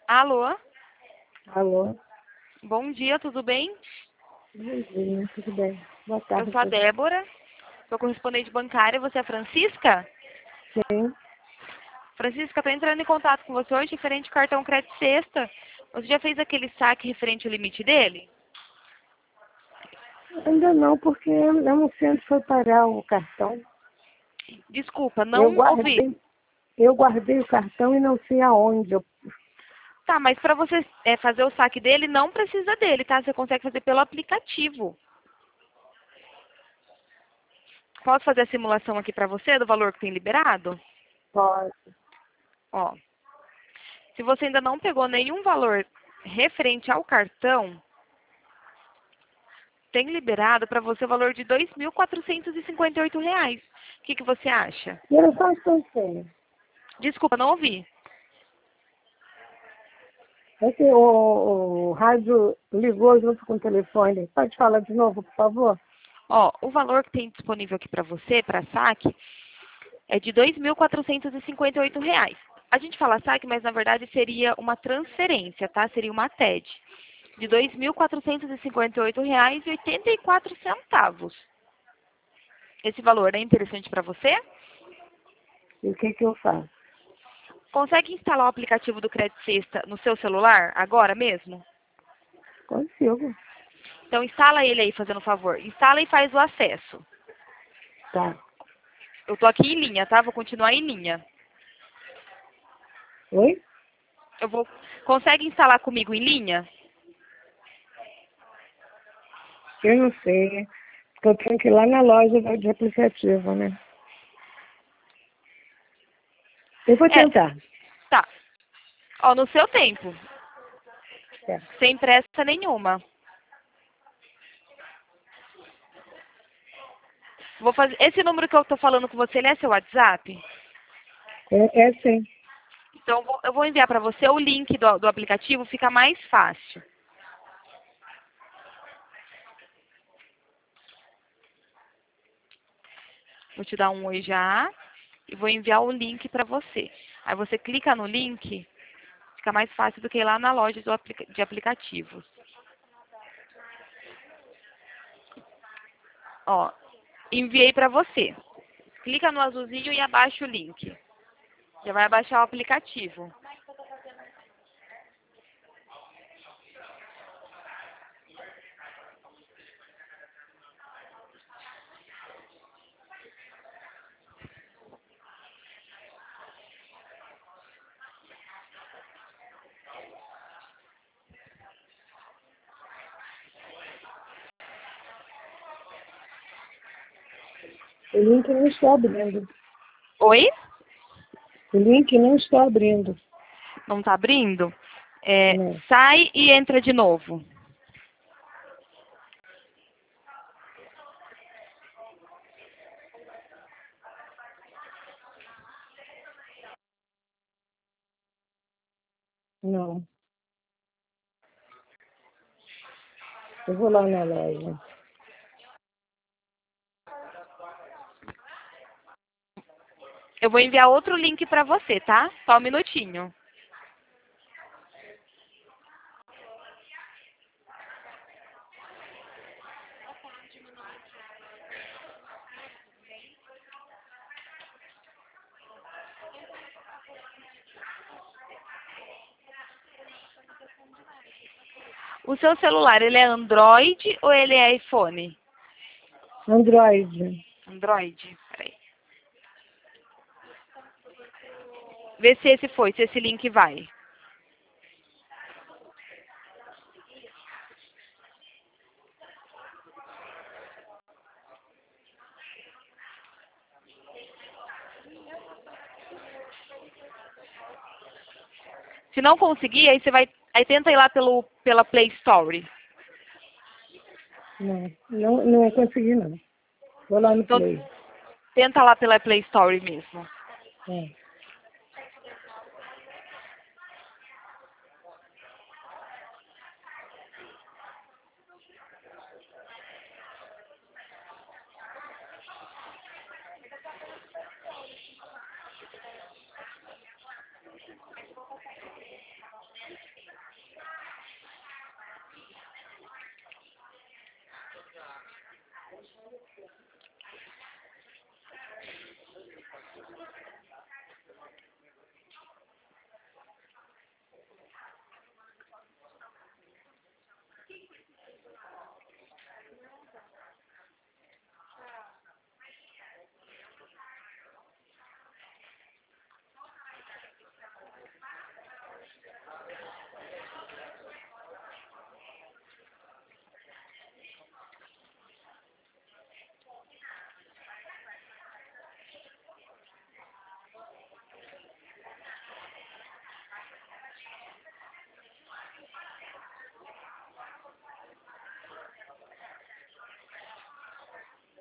Alô? Alô? Bom dia, tudo bem? Bom dia, tudo bem? Boa Eu tarde. sou a Débora, sou correspondente bancária. Você é a Francisca? Sim, Francisca, estou entrando em contato com você hoje referente ao cartão Crédito Sexta. Você já fez aquele saque referente ao limite dele? ainda não, porque eu não sei onde foi parar o cartão. Desculpa, Eu não ouvi. guardei, eu guardei o cartão e não sei aonde. Tá, mas para você fazer o saque dele, não precisa dele, tá? Você consegue fazer pelo aplicativo. Posso fazer a simulação aqui para você do valor que tem liberado? Posso. Ó, se você ainda não pegou nenhum valor referente ao cartão, tem liberado para você o valor de R$ 2.458. O que você acha? E era só um instantinho. Desculpa, não ouvi. É que o rádio ligou junto com o telefone. Pode falar de novo, por favor? Ó, o valor que tem disponível aqui para você, para saque, é de R$ 2.458. A gente fala saque, mas na verdade seria uma transferência, tá? Seria uma TED. De R$ 2.458,84. Esse valor é interessante para você? E o que eu faço? Consegue instalar o aplicativo do Crédito Sexta no seu celular, agora mesmo? Consigo. Então instala ele aí, fazendo um favor. Instala e faz o acesso. Tá. Eu tô aqui em linha, tá? Vou continuar em linha. Oi? Consegue instalar comigo em linha? Eu não sei. Porque eu tenho que ir lá na loja de aplicativo, né? Eu vou É, tentar. tá. Ó, no seu tempo. É, Sem pressa nenhuma. Vou fazer. Esse número que eu tô falando com você, ele é seu WhatsApp? é sim. Então eu vou enviar para você o link do aplicativo, fica mais fácil. Vou te dar um oi já e vou enviar o link para você. Aí você clica no link, fica mais fácil do que ir lá na loja de aplicativos. Ó, enviei para você. Clica no azulzinho e abaixa o link. Já vai abaixar o aplicativo. O link não está abrindo. Oi? O link não está abrindo. Não tá abrindo? Não. Sai e entra de novo. Não. Eu vou lá na loja. Eu vou enviar outro link para você, tá? Só um minutinho. O seu celular, ele é Android ou ele é iPhone? Android. Android. Peraí. Vê se esse foi, se esse link vai. Se não conseguir, aí você vai. Aí tenta ir lá pela Play Store. Não consegui, não. Vou lá no Então, Play. tenta lá pela Play Store mesmo. É.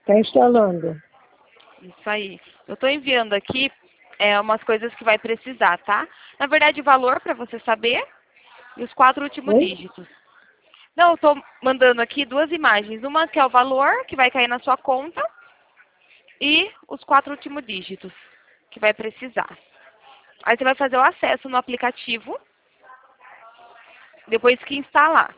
Está instalando. Isso aí. Eu estou enviando aqui umas coisas que vai precisar, tá? Na verdade, o valor para você saber e os 4 últimos Oi? dígitos. Não, eu estou mandando aqui 2 imagens. Uma que é o valor que vai cair na sua conta e os 4 últimos dígitos que vai precisar. Aí você vai fazer o acesso no aplicativo depois que instalar.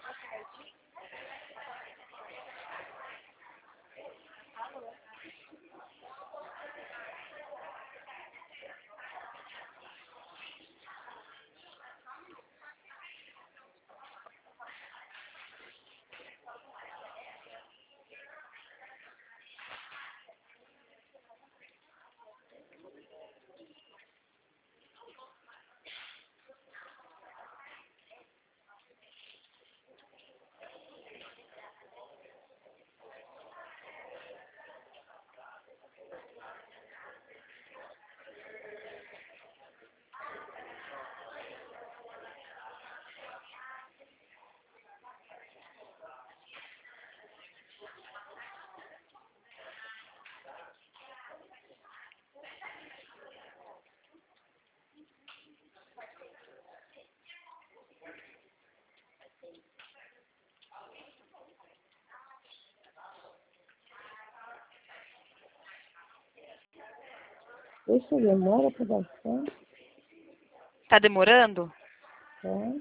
Isso demora para bastante. Tá demorando? Tá?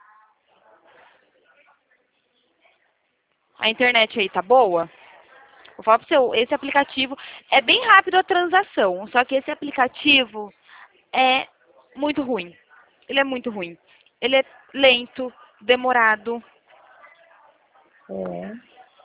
A internet aí tá boa? Vou falar pro seu, esse aplicativo é bem rápido a transação, só que esse aplicativo é muito ruim. Ele é muito ruim. Ele é lento, demorado. É.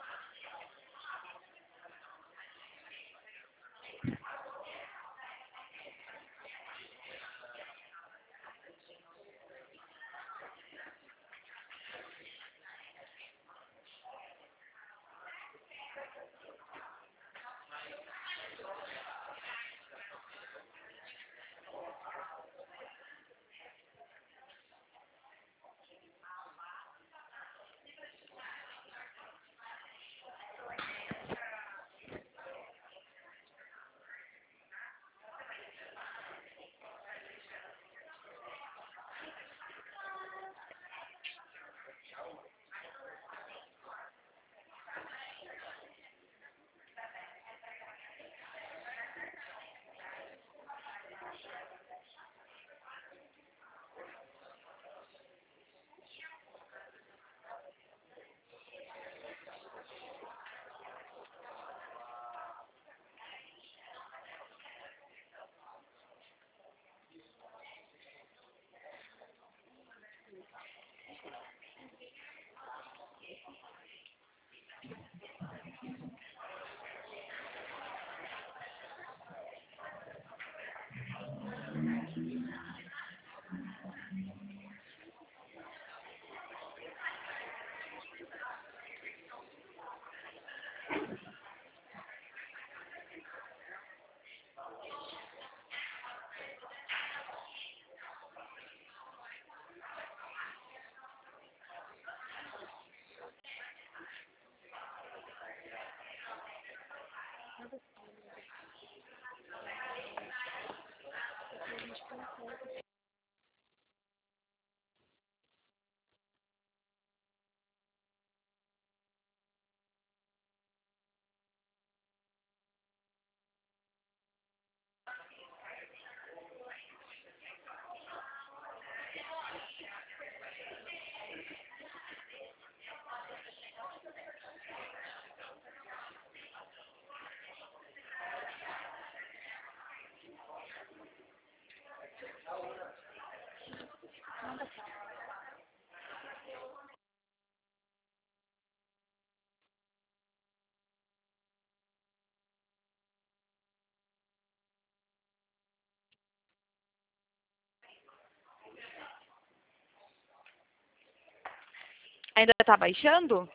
Ainda tá baixando?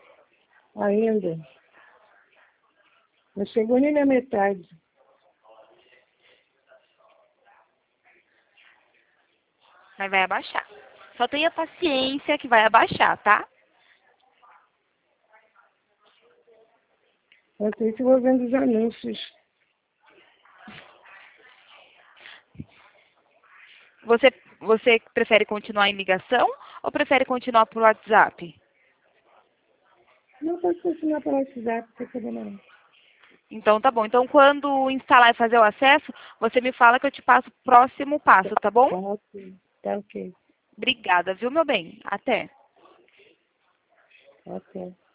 Ainda. Não chegou nem na metade. Mas vai abaixar. Só tenha paciência que vai abaixar, tá? Eu sei que vou vendo os anúncios. Você prefere continuar em ligação ou prefere continuar por WhatsApp? Não posso continuar pelo WhatsApp, não tem problema não. Então tá bom. Então quando instalar e fazer o acesso, você me fala que eu te passo o próximo passo, tá bom? Tá ok. Tá ok. Obrigada, viu, meu bem? Até. Ok.